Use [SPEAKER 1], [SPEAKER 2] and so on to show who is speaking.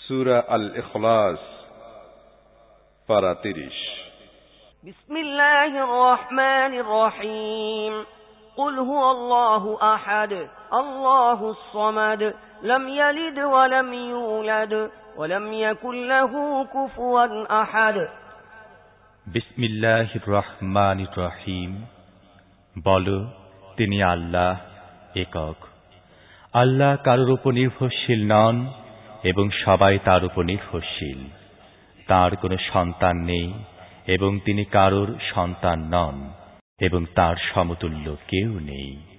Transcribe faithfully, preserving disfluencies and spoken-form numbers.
[SPEAKER 1] সূরা আল ইখলাস পারা তিরিশ।
[SPEAKER 2] বিসমিল্লাহির রহমানির রহিম। কুল হুয়াল্লাহু আহাদ আল্লাহুস সামাদ লাম ইয়ালিদ ওয়া লাম ইউলাদ ওয়া লাম ইয়াকুল লাহু কুফুয়ান আহাদ।
[SPEAKER 3] বিসমিল্লাহির রহমানির রহিম। বলো, তিনি আল্লাহ একক। আল্লাহ কারোর উপর নির্ভরশীল নন এবং সবাই তার উপর নির্ভরশীল। তার কোনো সন্তান নেই এবং তিনি কারোর সন্তান নন এবং তার সমতুল্য কেউ নেই।